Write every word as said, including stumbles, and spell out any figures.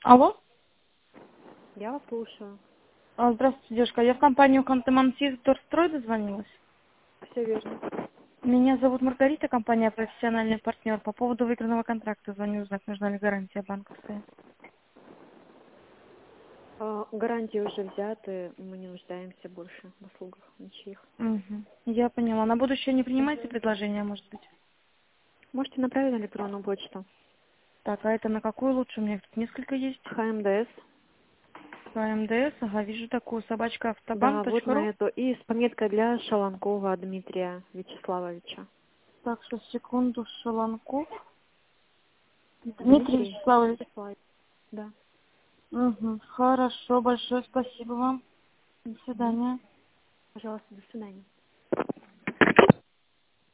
Алло. Я вас слушаю. А, Здравствуйте, девушка. Я в компанию Ханты-Мансийск Торстрой дозвонилась. Все верно. Меня зовут Маргарита, компания «Профессиональный партнер». По поводу выигранного контракта звоню узнать, нужна ли гарантия банковская. А, гарантии уже взяты, мы не нуждаемся больше в услугах ничьих. Угу. Я поняла. На будущее не принимаете предложения, может быть? Можете направить на электронную почту. Так, а это на какую лучше? У меня тут несколько есть. ХМДС. КМДС, ага, вижу такую, собачка автобан Да, вот точка ру. на эту. И с пометкой для Шаланкова Дмитрия Вячеславовича. Так, сейчас, секунду, Шаланков. Дмитрий Дмитрий Вячеславович. Вячеславович. Да. Угу. Хорошо, большое спасибо вам. До Мгм. свидания. Пожалуйста, до свидания.